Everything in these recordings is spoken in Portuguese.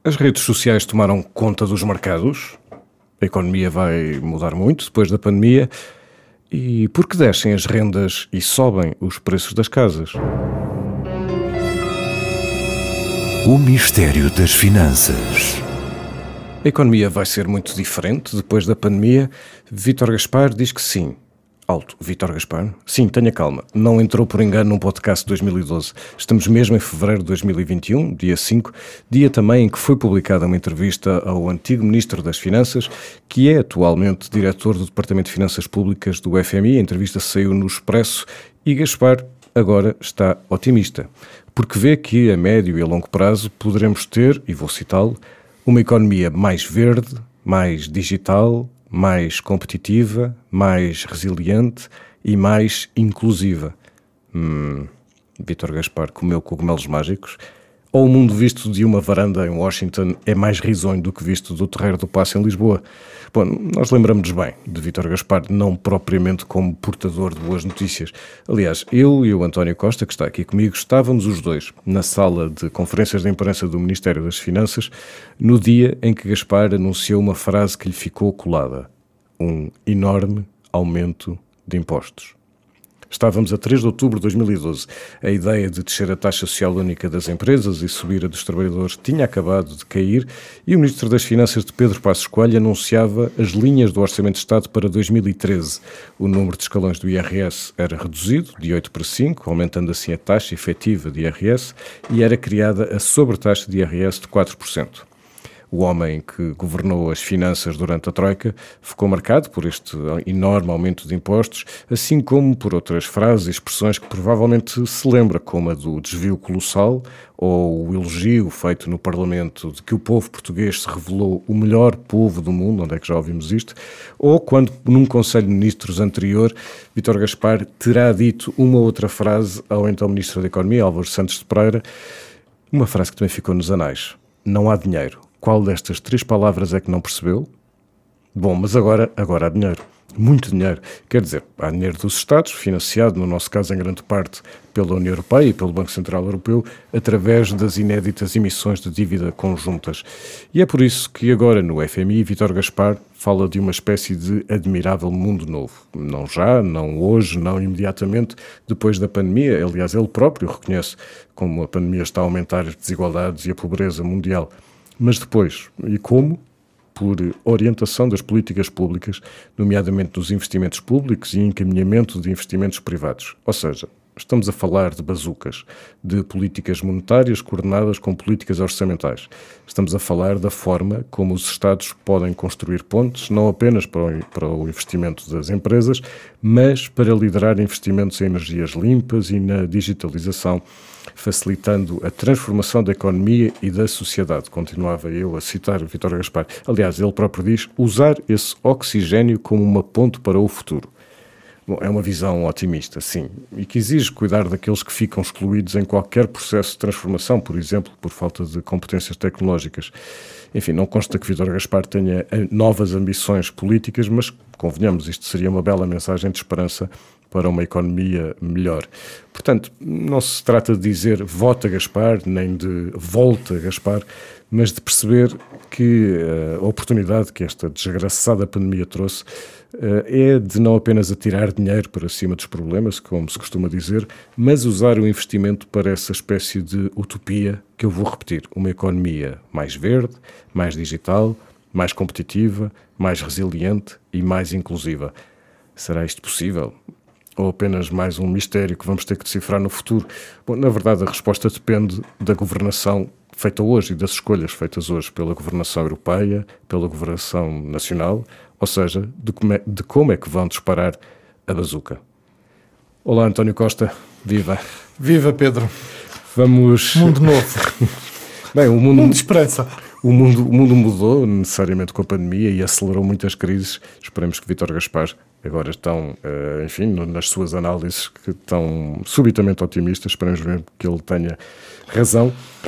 As redes sociais tomaram conta dos mercados. A economia vai mudar muito depois da pandemia. E por que descem as rendas e sobem os preços das casas? O mistério das finanças. A economia vai ser muito diferente depois da pandemia. Vítor Gaspar diz que sim. Alto, Vítor Gaspar? Sim, tenha calma. Não entrou por engano num podcast de 2012. Estamos mesmo em fevereiro de 2021, dia 5, dia também em que foi publicada uma entrevista ao antigo Ministro das Finanças, que é atualmente diretor do Departamento de Finanças Públicas do FMI. A entrevista saiu no Expresso e Gaspar agora está otimista, porque vê que a médio e a longo prazo poderemos ter, e vou citá-lo, uma economia mais verde, mais digital, mais competitiva, mais resiliente e mais inclusiva. Vítor Gaspar comeu cogumelos mágicos? Ou o mundo visto de uma varanda em Washington é mais risonho do que visto do Terreiro do Paço em Lisboa? Bom, nós lembramos bem de Vítor Gaspar, não propriamente como portador de boas notícias. Aliás, eu e o António Costa, que está aqui comigo, estávamos os dois na sala de conferências de imprensa do Ministério das Finanças no dia em que Gaspar anunciou uma frase que lhe ficou colada: um enorme aumento de impostos. Estávamos a 3 de outubro de 2012. A ideia de descer a taxa social única das empresas e subir a dos trabalhadores tinha acabado de cair e o Ministro das Finanças de Pedro Passos Coelho anunciava as linhas do Orçamento de Estado para 2013. O número de escalões do IRS era reduzido de 8 para 5, aumentando assim a taxa efetiva de IRS, e era criada a sobretaxa de IRS de 4%. O homem que governou as finanças durante a Troika ficou marcado por este enorme aumento de impostos, assim como por outras frases e expressões que provavelmente se lembra, como a do desvio colossal ou o elogio feito no Parlamento de que o povo português se revelou o melhor povo do mundo, onde é que já ouvimos isto, ou quando num Conselho de Ministros anterior Vítor Gaspar terá dito uma outra frase ao então Ministro da Economia, Álvaro Santos de Pereira, uma frase que também ficou nos anais: não há dinheiro. Qual destas 3 palavras é que não percebeu? Bom, mas agora há dinheiro. Muito dinheiro. Quer dizer, há dinheiro dos Estados, financiado, no nosso caso, em grande parte, pela União Europeia e pelo Banco Central Europeu, através das inéditas emissões de dívida conjuntas. E é por isso que agora, no FMI, Vítor Gaspar fala de uma espécie de admirável mundo novo. Não já, não hoje, não imediatamente depois da pandemia. Aliás, ele próprio reconhece como a pandemia está a aumentar as desigualdades e a pobreza mundial. Mas depois, e como? Por orientação das políticas públicas, nomeadamente dos investimentos públicos e encaminhamento de investimentos privados. Ou seja, estamos a falar de bazucas, de políticas monetárias coordenadas com políticas orçamentais. Estamos a falar da forma como os Estados podem construir pontes, não apenas para o investimento das empresas, mas para liderar investimentos em energias limpas e na digitalização, facilitando a transformação da economia e da sociedade. Continuava eu a citar Vítor Gaspar. Aliás, ele próprio diz usar esse oxigênio como uma ponte para o futuro. Bom, é uma visão otimista, sim, e que exige cuidar daqueles que ficam excluídos em qualquer processo de transformação, por exemplo, por falta de competências tecnológicas. Enfim, não consta que Vítor Gaspar tenha novas ambições políticas, mas, convenhamos, isto seria uma bela mensagem de esperança para uma economia melhor. Portanto, não se trata de dizer vota Gaspar, nem de volta Gaspar, mas de perceber que a oportunidade que esta desgraçada pandemia trouxe é de não apenas atirar dinheiro para cima dos problemas, como se costuma dizer, mas usar o investimento para essa espécie de utopia que eu vou repetir. Uma economia mais verde, mais digital, mais competitiva, mais resiliente e mais inclusiva. Será isto possível? Ou apenas mais um mistério que vamos ter que decifrar no futuro? Bom, na verdade, a resposta depende da governação feita hoje e das escolhas feitas hoje pela governação europeia, pela governação nacional, ou seja, de como é que vão disparar a bazuca. Olá, António Costa. Viva. Viva, Pedro. Vamos... Mundo novo. Bem, mundo de esperança. O mundo mudou necessariamente com a pandemia e acelerou muitas crises. Esperemos que Vítor Gaspar agora estão, enfim, nas suas análises que estão subitamente otimistas. Esperemos mesmo que ele tenha razão.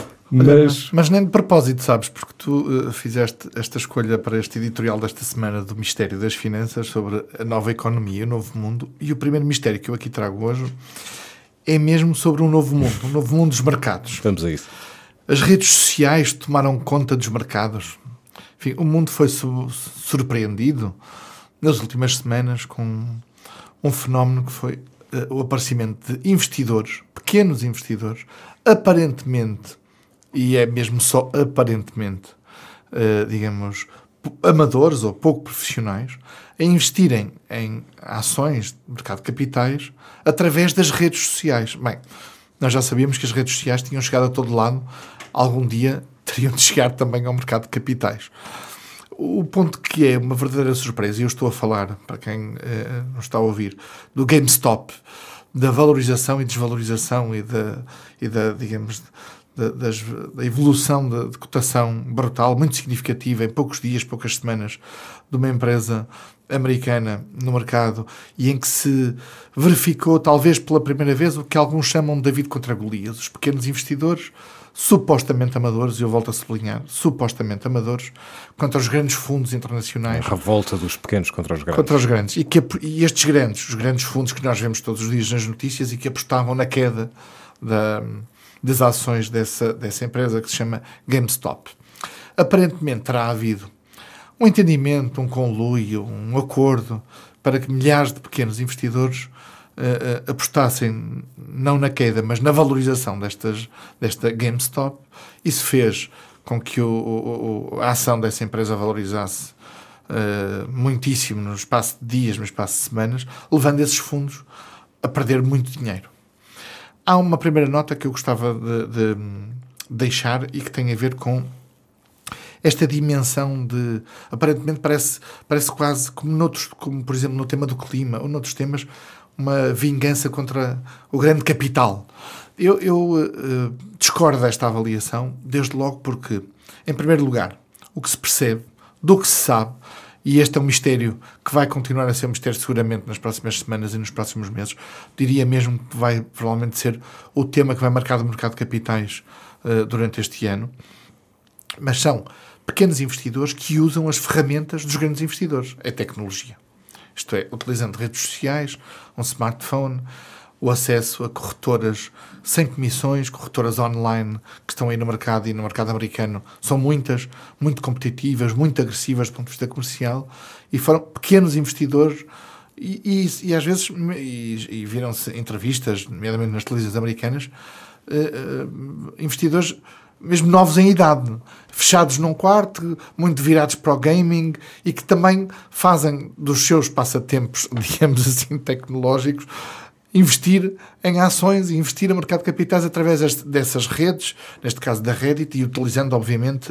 Mas nem de propósito, sabes, porque tu fizeste esta escolha para este editorial desta semana do Mistério das Finanças sobre a nova economia, o novo mundo, e o primeiro mistério que eu aqui trago hoje é mesmo sobre um novo mundo dos mercados. Vamos a isso. As redes sociais tomaram conta dos mercados. Enfim, o mundo foi surpreendido nas últimas semanas com um fenómeno que foi o aparecimento de investidores, pequenos investidores, aparentemente, e é mesmo só aparentemente, digamos, amadores ou pouco profissionais, a investirem em ações de mercado de capitais através das redes sociais. Bem, nós já sabíamos que as redes sociais tinham chegado a todo lado, algum dia teriam de chegar também ao mercado de capitais. O ponto que é uma verdadeira surpresa, e eu estou a falar, para quem não está a ouvir, do GameStop, da valorização e desvalorização e digamos, da evolução de cotação brutal, muito significativa, em poucos dias, poucas semanas, de uma empresa americana no mercado, e em que se verificou, talvez pela primeira vez, o que alguns chamam de David contra Golias. Os pequenos investidores, supostamente amadores, e eu volto a sublinhar, supostamente amadores, contra os grandes fundos internacionais. A revolta dos pequenos contra os grandes. Contra os grandes. E estes grandes, os grandes fundos que nós vemos todos os dias nas notícias e que apostavam na queda das ações dessa empresa que se chama GameStop. Aparentemente terá havido um entendimento, um conluio, um acordo para que milhares de pequenos investidores apostassem não na queda, mas na valorização desta GameStop. Isso fez com que a ação dessa empresa valorizasse muitíssimo no espaço de dias, no espaço de semanas, levando esses fundos a perder muito dinheiro. Há uma primeira nota que eu gostava de deixar e que tem a ver com esta dimensão de... Aparentemente parece quase como por exemplo no tema do clima ou noutros temas, uma vingança contra o grande capital. Eu discordo desta avaliação, desde logo porque, em primeiro lugar, o que se percebe, do que se sabe, e este é um mistério que vai continuar a ser um mistério seguramente nas próximas semanas e nos próximos meses, diria mesmo que vai provavelmente ser o tema que vai marcar o mercado de capitais durante este ano, mas são pequenos investidores que usam as ferramentas dos grandes investidores, a tecnologia. Isto é, utilizando redes sociais, um smartphone, o acesso a corretoras sem comissões, corretoras online que estão aí no mercado, e no mercado americano são muitas, muito competitivas, muito agressivas do ponto de vista comercial, e foram pequenos investidores e às vezes viram-se entrevistas, nomeadamente nas televisões americanas, investidores mesmo novos em idade, fechados num quarto, muito virados para o gaming, e que também fazem dos seus passatempos, digamos assim, tecnológicos, investir em ações e investir no mercado de capitais através dessas redes, neste caso da Reddit, e utilizando, obviamente,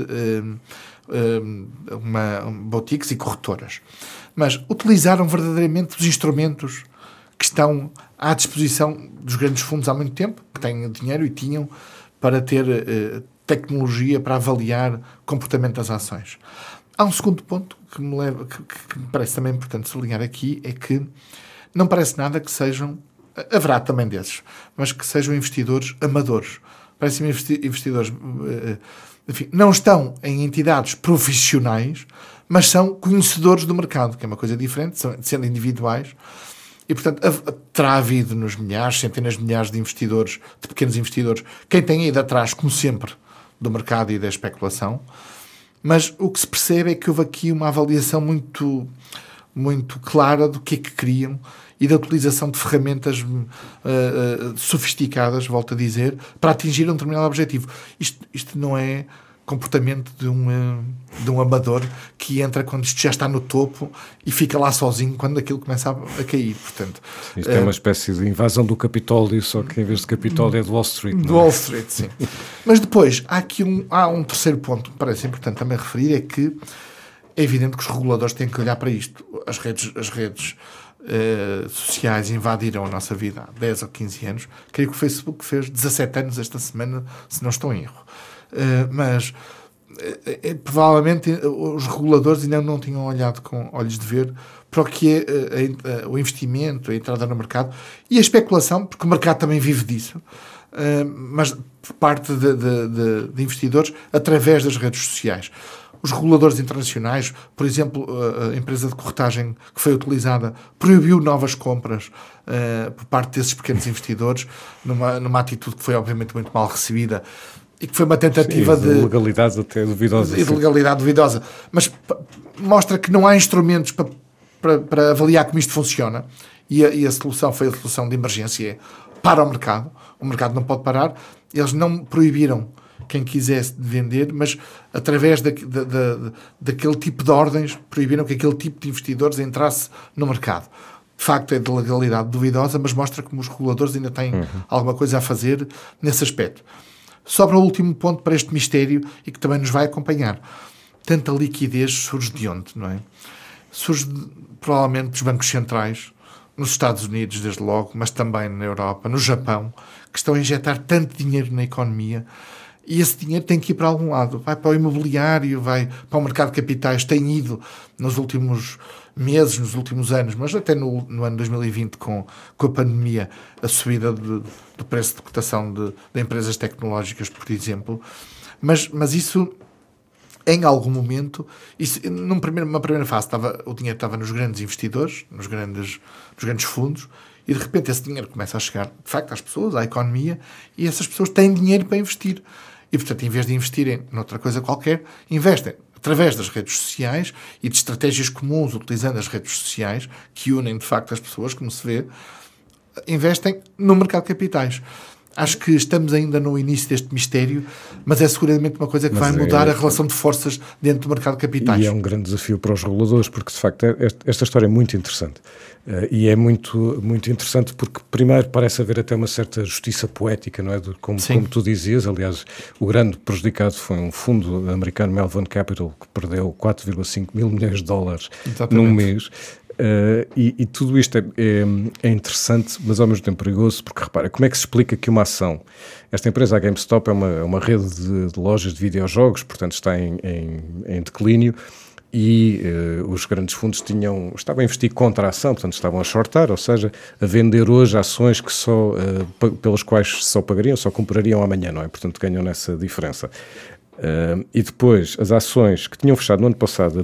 boutiques e corretoras. Mas utilizaram verdadeiramente os instrumentos que estão à disposição dos grandes fundos há muito tempo, que têm dinheiro e tinham, para ter tecnologia para avaliar o comportamento das ações. Há um segundo ponto que me parece também importante sublinhar aqui, é que não parece nada que sejam, haverá também desses, mas que sejam investidores amadores. Parecem investidores, enfim, não estão em entidades profissionais, mas são conhecedores do mercado, que é uma coisa diferente, sendo individuais. E, portanto, terá havido nos milhares, centenas de milhares de investidores, de pequenos investidores, quem tem ido atrás, como sempre, do mercado e da especulação. Mas o que se percebe é que houve aqui uma avaliação muito, muito clara do que é que queriam e da utilização de ferramentas sofisticadas, volto a dizer, para atingir um determinado objetivo. Isto não é comportamento de um amador que entra quando isto já está no topo e fica lá sozinho quando aquilo começa a cair. Portanto, isto é uma espécie de invasão do Capitólio, só que em vez de Capitólio é de Wall Street. Do Wall Street, sim. Mas depois, há um terceiro ponto que parece importante também referir, é que é evidente que os reguladores têm que olhar para isto. As redes sociais invadiram a nossa vida há 10 ou 15 anos. Creio que o Facebook fez 17 anos esta semana, se não estou em erro. Mas provavelmente os reguladores ainda não tinham olhado com olhos de ver para o que é o investimento, a entrada no mercado e a especulação, porque o mercado também vive disso, mas por parte de investidores através das redes sociais. Os reguladores internacionais, por exemplo, a empresa de corretagem que foi utilizada proibiu novas compras por parte desses pequenos investidores, numa atitude que foi obviamente muito mal recebida e que foi uma tentativa de legalidade até duvidosa. De legalidade duvidosa. Mas mostra que não há instrumentos para avaliar como isto funciona. E a solução foi a solução de emergência. É para o mercado não pode parar. Eles não proibiram quem quisesse de vender, mas através daquele tipo de ordens proibiram que aquele tipo de investidores entrasse no mercado. De facto é de legalidade duvidosa, mas mostra como os reguladores ainda têm alguma coisa a fazer nesse aspecto. Sobra o último ponto para este mistério e que também nos vai acompanhar. Tanta liquidez surge de onde, não é? Surge provavelmente dos bancos centrais, nos Estados Unidos, desde logo, mas também na Europa, no Japão, que estão a injetar tanto dinheiro na economia. E esse dinheiro tem que ir para algum lado. Vai para o imobiliário, vai para o mercado de capitais. Tem ido nos últimos meses, nos últimos anos, mas até no ano 2020, com a pandemia, a subida do preço de cotação de empresas tecnológicas, por exemplo. Mas isso, em algum momento, numa primeira fase, o dinheiro estava nos grandes investidores, nos grandes fundos, e de repente esse dinheiro começa a chegar, de facto, às pessoas, à economia, e essas pessoas têm dinheiro para investir. E, portanto, em vez de investirem noutra coisa qualquer, investem através das redes sociais e de estratégias comuns, utilizando as redes sociais, que unem, de facto, as pessoas, como se vê, investem no mercado de capitais. Acho que estamos ainda no início deste mistério, mas é seguramente uma coisa que vai mudar a relação de forças dentro do mercado de capitais. E é um grande desafio para os reguladores, porque de facto esta história é muito interessante. E é muito, muito interessante porque primeiro parece haver até uma certa justiça poética, não é? Como tu dizias, aliás, o grande prejudicado foi um fundo americano, Melvin Capital, que perdeu 4,5 mil milhões de dólares num mês. E tudo isto é interessante, mas ao mesmo tempo perigoso, porque repara, como é que se explica que uma ação, esta empresa, a GameStop, é uma rede de lojas de videojogos, portanto está em declínio, e os grandes fundos estavam a investir contra a ação, portanto estavam a shortar, ou seja, a vender hoje ações que pelas quais só pagariam, só comprariam amanhã, não é? Portanto ganham nessa diferença. E depois as ações que tinham fechado no ano passado a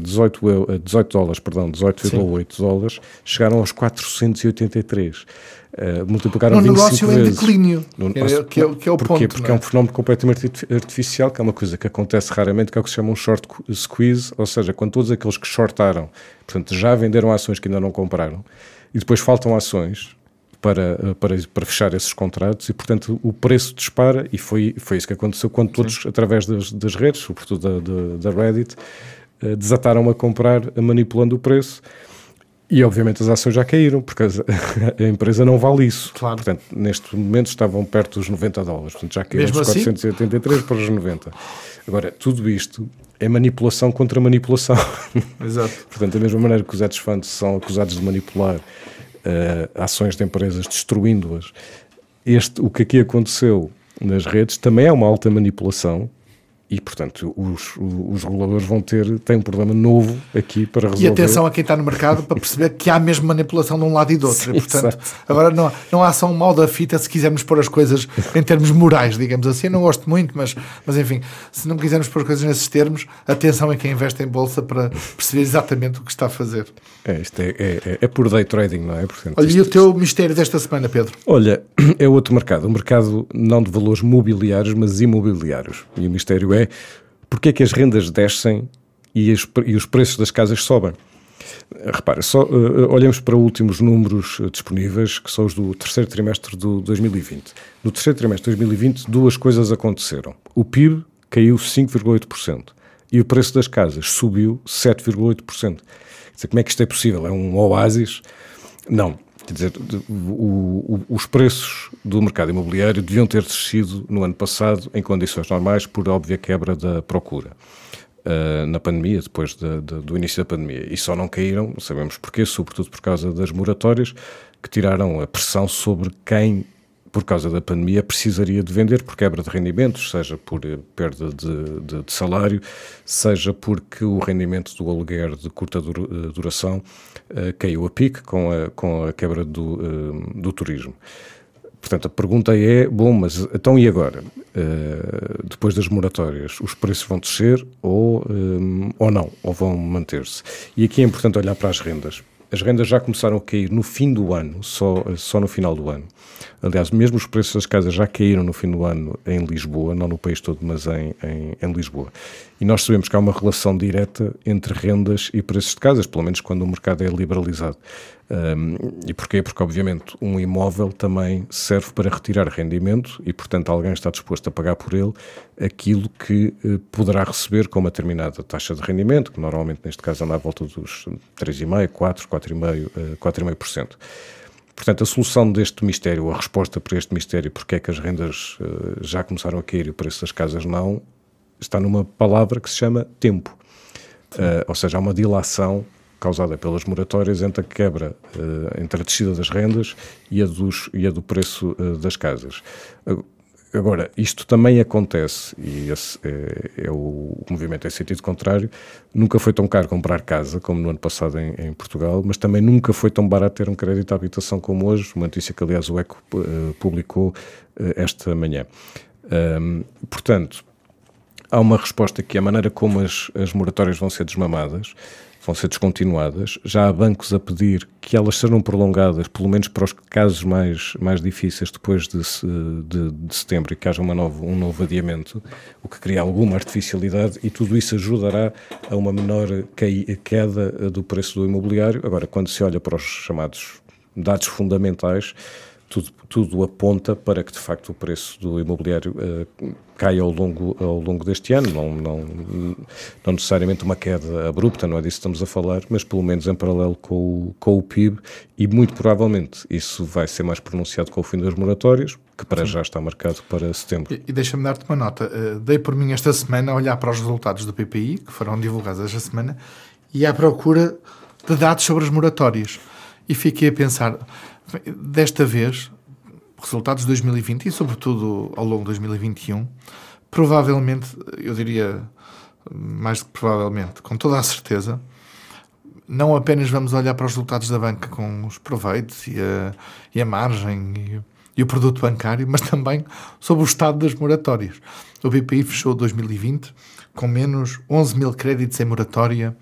18,8 dólares, chegaram aos 483. Multiplicaram 25 vezes. Um negócio em declínio, que é o ponto. Porquê? Porque é um fenómeno completamente artificial, que é uma coisa que acontece raramente, que é o que se chama um short squeeze, ou seja, quando todos aqueles que shortaram, portanto já venderam ações que ainda não compraram, e depois faltam ações para fechar esses contratos e, portanto, o preço dispara, e foi isso que aconteceu quando todos, através das redes, sobretudo da Reddit, desataram a comprar, manipulando o preço, e obviamente as ações já caíram, porque a empresa não vale isso. Claro. Portanto, neste momento estavam perto dos 90 dólares, portanto já caíram dos 483 para os 90. Agora, tudo isto é manipulação contra manipulação. Exato. Portanto, da mesma maneira que os hedge funds são acusados de manipular ações de empresas, destruindo-as, o que aqui aconteceu nas redes também é uma alta manipulação, e, portanto, os reguladores têm um problema novo aqui para resolver. E atenção a quem está no mercado para perceber que há mesmo manipulação de um lado e do outro. Sim, e, portanto, agora não há só um mal da fita se quisermos pôr as coisas em termos morais, digamos assim. Eu não gosto muito, mas enfim, se não quisermos pôr as coisas nesses termos, atenção a quem investe em bolsa para perceber exatamente o que está a fazer. Isto é por day trading, não é? Portanto, olha, e o teu mistério desta semana, Pedro? Olha, é outro mercado. Um mercado não de valores mobiliários, mas imobiliários. E o mistério é porque é que as rendas descem e os preços das casas sobem. Repara, olhamos para os últimos números disponíveis, que são os do terceiro trimestre de 2020. No terceiro trimestre de 2020, duas coisas aconteceram. O PIB caiu 5,8% e o preço das casas subiu 7,8%. Quer dizer, como é que isto é possível? É um oásis? Não. Quer dizer, os preços do mercado imobiliário deviam ter descido no ano passado em condições normais por óbvia quebra da procura na pandemia, depois do início da pandemia. E só não caíram, sabemos porquê, sobretudo por causa das moratórias, que tiraram a pressão sobre quem, por causa da pandemia, precisaria de vender por quebra de rendimentos, seja por perda de salário, seja porque o rendimento do aluguer de curta duração caiu a pique com a quebra do turismo. Portanto, a pergunta é, mas então e agora? Depois das moratórias, os preços vão descer ou não? Ou vão manter-se? E aqui é importante olhar para as rendas. as rendas já começaram a cair no fim do ano, só no final do ano. Aliás, mesmo os preços das casas já caíram no fim do ano em Lisboa, não no país todo, mas em Lisboa. E nós sabemos que há uma relação direta entre rendas e preços de casas, pelo menos quando o mercado é liberalizado. E porquê? Porque, obviamente, um imóvel também serve para retirar rendimento e, portanto, alguém está disposto a pagar por ele aquilo que poderá receber com uma determinada taxa de rendimento, que normalmente, neste caso, anda à volta dos 3,5%, 4,5%. Portanto, a solução deste mistério, a resposta para este mistério, porque é que as rendas já começaram a cair e o preço das casas não, está numa palavra que se chama tempo. Ou seja, há uma dilação causada pelas moratórias entre a quebra, entre a descida das rendas e a do preço das casas. Agora, isto também acontece, e esse o movimento em sentido contrário, nunca foi tão caro comprar casa como no ano passado em Portugal, mas também nunca foi tão barato ter um crédito à habitação como hoje, uma notícia que, aliás, o ECO publicou esta manhã. Portanto, há uma resposta que a maneira como as moratórias vão ser desmamadas, vão ser descontinuadas. Já há bancos a pedir que elas sejam prolongadas, pelo menos para os casos mais difíceis, depois de setembro, e que haja um novo adiamento, o que cria alguma artificialidade, e tudo isso ajudará a uma menor queda do preço do imobiliário. Agora, quando se olha para os chamados dados fundamentais, tudo aponta para que, de facto, o preço do imobiliário caia ao longo deste ano. Não necessariamente uma queda abrupta, não é disso que estamos a falar, mas pelo menos em paralelo com o PIB, e muito provavelmente isso vai ser mais pronunciado com o fim das moratórias, que para já está marcado para setembro. E deixa-me dar-te uma nota. Dei por mim esta semana a olhar para os resultados do PPI, que foram divulgados esta semana, e à procura de dados sobre as moratórias. E fiquei a pensar, desta vez, resultados de 2020 e, sobretudo, ao longo de 2021, provavelmente, eu diria mais do que provavelmente, com toda a certeza, não apenas vamos olhar para os resultados da banca com os proveitos e a margem e o produto bancário, mas também sobre o estado das moratórias. O BPI fechou 2020 com menos 11 mil créditos em moratória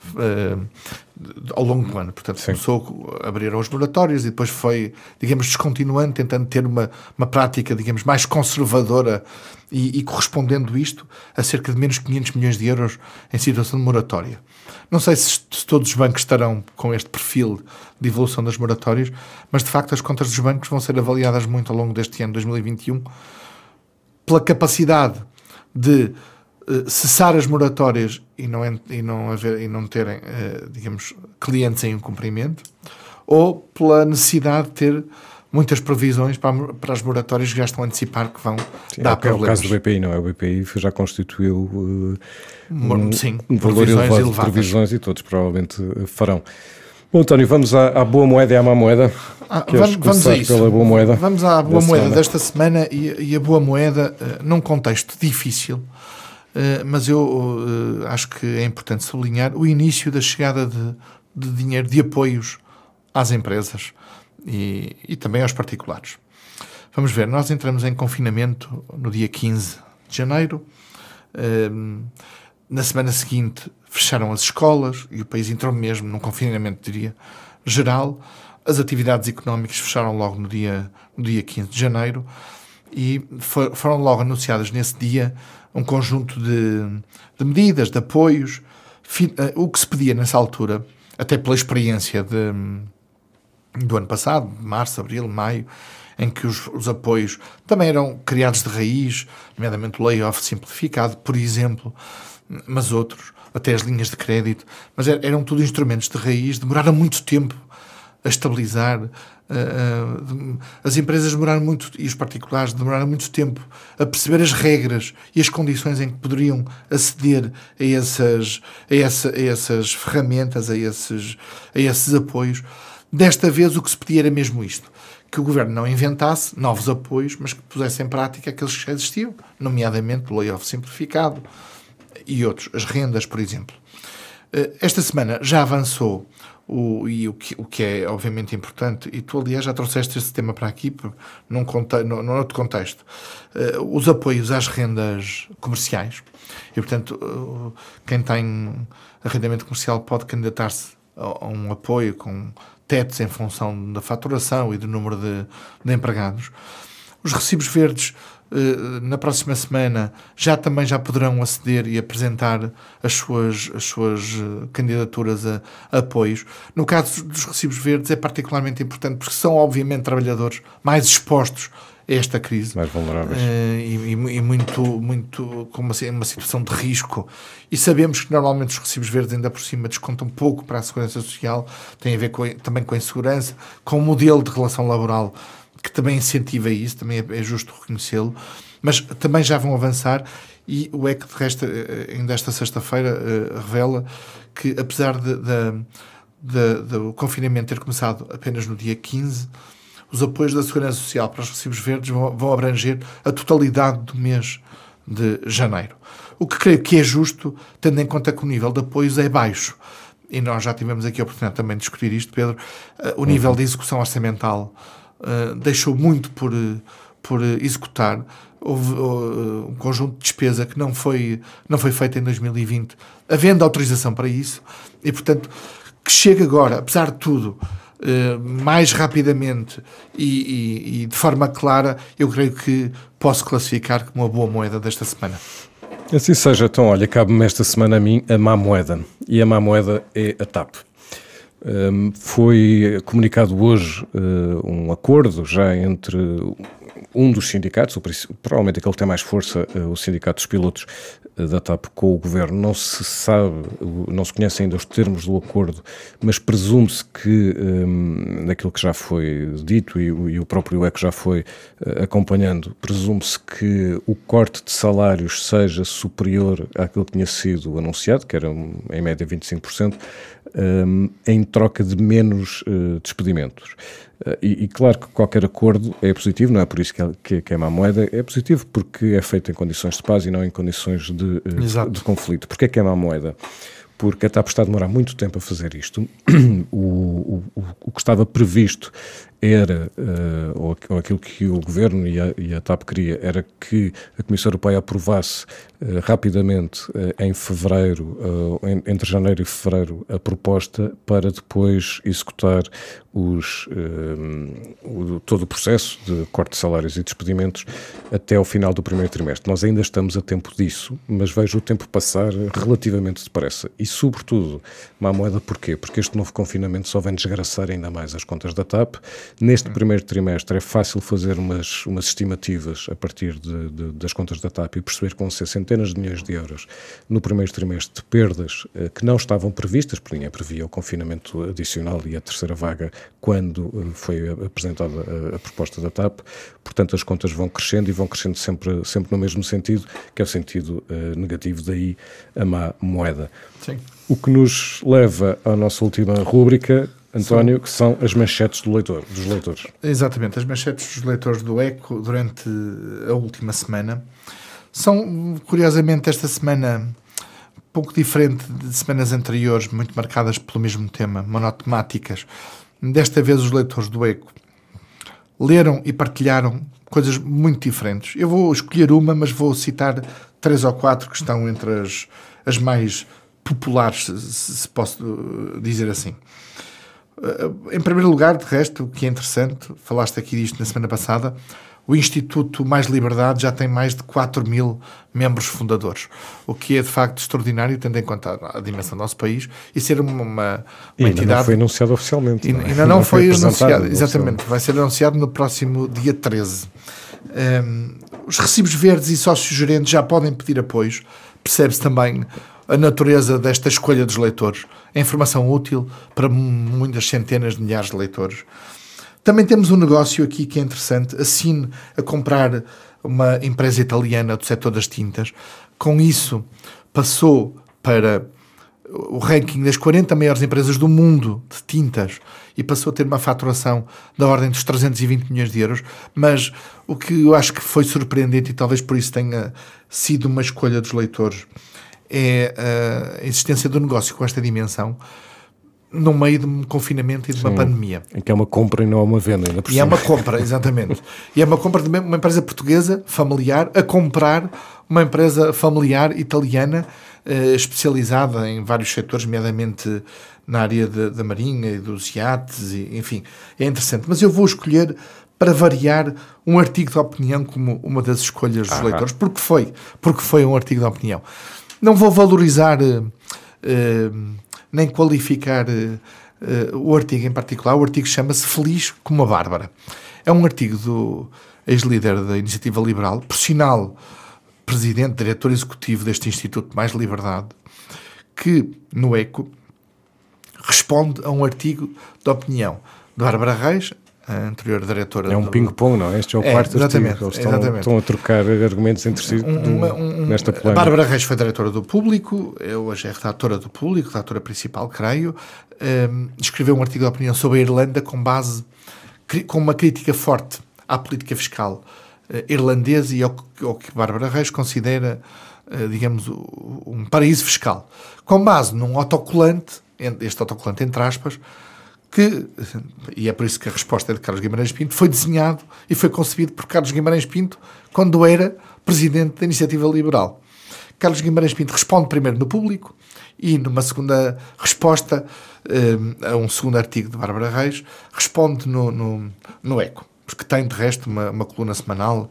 ao longo do ano. Portanto, sim, começou a abrir aos moratórios e depois foi, digamos, descontinuando, tentando ter uma prática, digamos, mais conservadora e correspondendo isto a cerca de menos 500 milhões de euros em situação de moratória. Não sei se todos os bancos estarão com este perfil de evolução das moratórias, mas de facto as contas dos bancos vão ser avaliadas muito ao longo deste ano 2021 pela capacidade de cessar as moratórias e não terem, digamos, clientes em incumprimento, ou pela necessidade de ter muitas previsões para as moratórias que já estão a antecipar que vão dar problemas. É o caso do BPI, não é? O BPI já constituiu sim, um valor elevado de previsões e todos provavelmente farão. Bom, António, vamos à boa moeda e à má moeda. Vamos a isso. Pela boa moeda. Vamos à boa moeda desta semana e a boa moeda num contexto difícil, mas eu acho que é importante sublinhar o início da chegada de dinheiro, de apoios às empresas e também aos particulares. Vamos ver, nós entramos em confinamento no dia 15 de janeiro. Na semana seguinte fecharam as escolas e o país entrou mesmo num confinamento, diria, geral. As atividades económicas fecharam logo no dia 15 de janeiro e foram logo anunciadas nesse dia um conjunto de medidas, de apoios. O que se pedia nessa altura, até pela experiência do ano passado, de março, abril, maio, em que os apoios também eram criados de raiz, nomeadamente o layoff simplificado, por exemplo, mas outros, até as linhas de crédito, mas eram tudo instrumentos de raiz, demoraram muito tempo a estabilizar. As empresas demoraram muito, e os particulares demoraram muito tempo a perceber as regras e as condições em que poderiam aceder a essas ferramentas, a esses apoios. Desta vez o que se pedia era mesmo isto, que o Governo não inventasse novos apoios, mas que pusesse em prática aqueles que já existiam, nomeadamente o layoff simplificado e outros, as rendas, por exemplo. Esta semana já avançou o que é obviamente importante, e tu, aliás, já trouxeste esse tema para aqui, num outro contexto, os apoios às rendas comerciais. E, portanto, quem tem arrendamento comercial pode candidatar-se a um apoio com tetos em função da faturação e do número de empregados. Os recibos verdes, na próxima semana, já poderão aceder e apresentar as suas candidaturas a apoios. No caso dos recibos verdes é particularmente importante porque são, obviamente, trabalhadores mais expostos a esta crise. Mais vulneráveis. E muito com uma situação de risco. E sabemos que normalmente os recibos verdes ainda por cima descontam pouco para a Segurança Social, tem a ver também com a insegurança, com o modelo de relação laboral que também incentiva isso, também é justo reconhecê-lo, mas também já vão avançar e o EC, de resto, ainda esta sexta-feira, revela que, apesar do confinamento ter começado apenas no dia 15, os apoios da Segurança Social para os recibos verdes vão abranger a totalidade do mês de janeiro. O que creio que é justo, tendo em conta que o nível de apoios é baixo. E nós já tivemos aqui a oportunidade também de discutir isto, Pedro. O nível de execução orçamental deixou muito por executar. Houve um conjunto de despesa que não foi feita em 2020, havendo autorização para isso, e portanto que chega agora, apesar de tudo, mais rapidamente e de forma clara, eu creio que posso classificar como uma boa moeda desta semana. Assim seja, então olha, cabe-me esta semana a mim a má moeda, e a má moeda é a TAP. Foi comunicado hoje um acordo já entre um dos sindicatos, provavelmente aquele que tem mais força, o Sindicato dos Pilotos da TAP, com o Governo. Não se sabe, não se conhecem ainda os termos do acordo, mas presume-se que, naquilo que já foi dito e o próprio EC já foi acompanhando, presume-se que o corte de salários seja superior àquilo que tinha sido anunciado, que era em média 25%, em troca de menos despedimentos. E claro que qualquer acordo é positivo, não é por isso que é má moeda, é positivo porque é feito em condições de paz e não em condições de conflito. Porquê é que é má moeda? Porque a TAP está a demorar muito tempo a fazer isto. O que estava previsto era, ou aquilo que o Governo e a TAP queria, era que a Comissão Europeia aprovasse rapidamente, em fevereiro, entre janeiro e fevereiro, a proposta para depois executar todo o processo de corte de salários e despedimentos até ao final do primeiro trimestre. Nós ainda estamos a tempo disso, mas vejo o tempo passar relativamente depressa. E, sobretudo, má moeda porquê? Porque este novo confinamento só vem desgraçar ainda mais as contas da TAP. Neste primeiro trimestre é fácil fazer umas estimativas a partir das contas da TAP e perceber que vão ser centenas de milhões de euros no primeiro trimestre de perdas que não estavam previstas, porque ninguém previa o confinamento adicional e a terceira vaga quando foi apresentada a proposta da TAP. Portanto, as contas vão crescendo e vão crescendo sempre no mesmo sentido, que é o sentido negativo, daí a má moeda. Sim. O que nos leva à nossa última rúbrica, António, que são as manchetes dos leitores. Exatamente, as manchetes dos leitores do ECO durante a última semana são, curiosamente, esta semana um pouco diferente de semanas anteriores, muito marcadas pelo mesmo tema, monotemáticas. Desta vez os leitores do ECO leram e partilharam coisas muito diferentes. Eu vou escolher uma, mas vou citar 3 ou 4 que estão entre as mais populares, se posso dizer assim. Em primeiro lugar, de resto, o que é interessante, falaste aqui disto na semana passada, o Instituto Mais Liberdade já tem mais de 4.000 membros fundadores, o que é de facto extraordinário, tendo em conta a dimensão do nosso país e ser uma entidade... Ainda não foi anunciado oficialmente. Ainda não foi anunciado, exatamente, vai ser anunciado no próximo dia 13. Os recibos verdes e sócios-gerentes já podem pedir apoios, percebe-se também a natureza desta escolha dos leitores, a informação útil para muitas centenas de milhares de leitores. Também temos um negócio aqui que é interessante, a Sine a comprar uma empresa italiana do setor das tintas. Com isso, passou para o ranking das 40 maiores empresas do mundo de tintas e passou a ter uma faturação da ordem dos 320 milhões de euros. Mas o que eu acho que foi surpreendente e talvez por isso tenha sido uma escolha dos leitores é a existência do negócio com esta dimensão. no meio de um confinamento e de uma pandemia. Em que é uma compra e não é uma venda, ainda por cima. E é uma compra, exatamente. E é uma compra de uma empresa portuguesa, familiar, a comprar uma empresa familiar italiana, especializada em vários setores, nomeadamente na área da marinha e dos iates, e, enfim, é interessante. Mas eu vou escolher, para variar, um artigo de opinião como uma das escolhas dos leitores, porque foi um artigo de opinião. Não vou valorizar nem qualificar o artigo em particular. O artigo chama-se Feliz como a Bárbara. É um artigo do ex-líder da Iniciativa Liberal, por sinal, presidente, diretor executivo deste Instituto Mais Liberdade, que, no ECO, responde a um artigo de opinião de Bárbara Reis, a anterior diretora... É um ping-pong, não é? Este é o quarto artigo. Eles estão a trocar argumentos entre si nesta polémica. A Bárbara Reis foi diretora do Público, hoje é redatora do Público, redatora principal, creio. Escreveu um artigo de opinião sobre a Irlanda com uma crítica forte à política fiscal irlandesa e ao que Bárbara Reis considera, digamos, um paraíso fiscal. Com base num autocolante, este autocolante entre aspas, e é por isso que a resposta é de Carlos Guimarães Pinto, foi desenhado e foi concebido por Carlos Guimarães Pinto quando era presidente da Iniciativa Liberal. Carlos Guimarães Pinto responde primeiro no Público e, numa segunda resposta a um segundo artigo de Bárbara Reis, responde no ECO, porque tem, de resto, uma coluna semanal,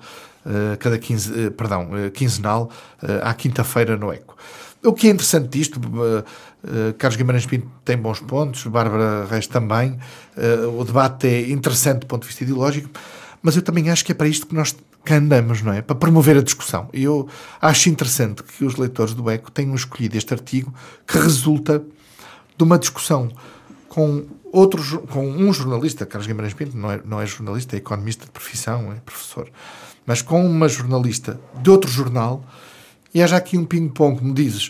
quinzenal, à quinta-feira no ECO. O que é interessante disto, Carlos Guimarães Pinto tem bons pontos, Bárbara Reis também, o debate é interessante do ponto de vista ideológico, mas eu também acho que é para isto que nós andamos, não é? Para promover a discussão. E eu acho interessante que os leitores do ECO tenham escolhido este artigo que resulta de uma discussão com um jornalista, Carlos Guimarães Pinto não é jornalista, é economista de profissão, é professor, mas com uma jornalista de outro jornal. E há já aqui um ping-pong, como dizes,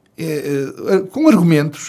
com argumentos,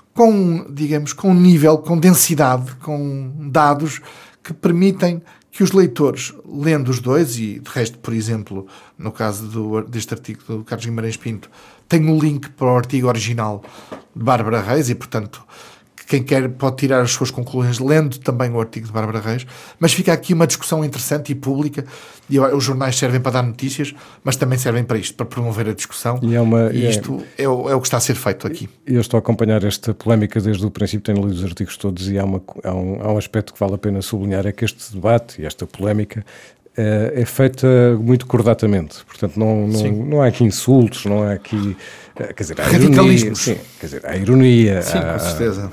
com nível, com densidade, com dados que permitem que os leitores, lendo os dois, e de resto, por exemplo, no caso deste artigo do Carlos Guimarães Pinto, tem um link para o artigo original de Bárbara Reis e, portanto, quem quer pode tirar as suas conclusões lendo também o artigo de Bárbara Reis, mas fica aqui uma discussão interessante e pública, e os jornais servem para dar notícias, mas também servem para isto, para promover a discussão, e isto é o que está a ser feito aqui. Eu estou a acompanhar esta polémica desde o princípio, tenho lido os artigos todos, e há um aspecto que vale a pena sublinhar, é que este debate e esta polémica é feita muito cordatamente, portanto não há aqui insultos, não há aqui... Quer dizer, há ironia, sim, quer dizer, há ironia, sim, com certeza.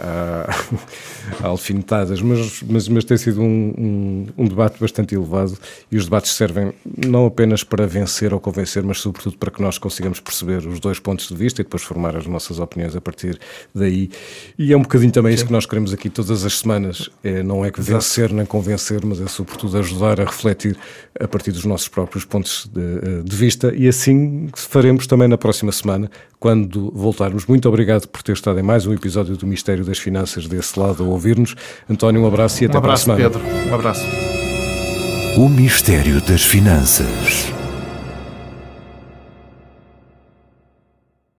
Há alfinetadas, mas tem sido um debate bastante elevado, e os debates servem não apenas para vencer ou convencer, mas sobretudo para que nós consigamos perceber os dois pontos de vista e depois formar as nossas opiniões a partir daí. E é um bocadinho também isso que nós queremos aqui todas as semanas, não é que vencer nem convencer, mas é sobretudo ajudar a refletir a partir dos nossos próprios pontos de vista, e assim faremos também na próxima semana, quando voltarmos. Muito obrigado por ter estado em mais um episódio do Mistério das Finanças desse lado a ouvir-nos. António, um abraço e até para a semana. Um abraço, Pedro. Um abraço. O Mistério das Finanças.